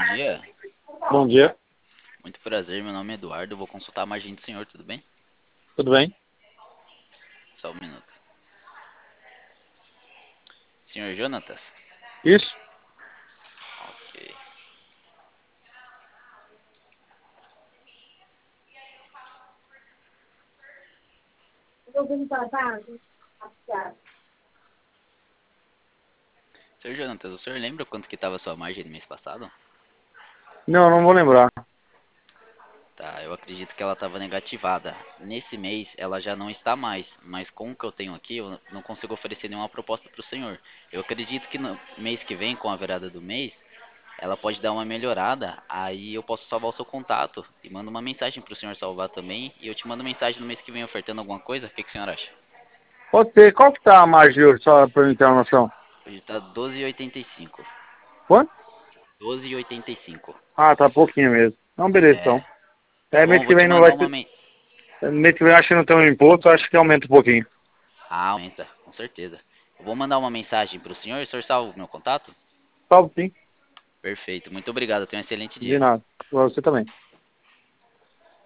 dia. Bom dia, Muito prazer, meu nome é Eduardo. Eu vou consultar a margem do senhor, tudo bem? tudo bem? Só um minuto. Senhor Jonatas? Isso? Ok. Senhor Jonatas, o senhor lembra quanto que estava a sua margem no mês passado? Não, não vou lembrar. Tá, eu acredito que ela estava negativada. Nesse mês ela já não está mais, mas com o que eu tenho aqui, eu não consigo oferecer nenhuma proposta para o senhor. Eu acredito que no mês que vem, com a virada do mês, ela pode dar uma melhorada, aí eu posso salvar o seu contato e mando uma mensagem para o senhor salvar também, e eu te mando mensagem no mês que vem ofertando alguma coisa. O que que o senhor acha? Pode ser. Qual que tá a margem hoje, só para eu ter uma noção? Hoje tá 12,85. Quanto? 12,85. Ah, tá pouquinho mesmo. Não, beleza, É, então. tá bom? Mês Eu que vou te vem não mandar vai uma ter... Mês que vem acho que não tem um imposto, acho que aumenta um pouquinho. Ah, aumenta, com certeza. Eu vou mandar uma mensagem pro senhor, o senhor salva o meu contato? Salve sim, Perfeito, muito obrigado, tenha um excelente de dia. nada. Pra você também.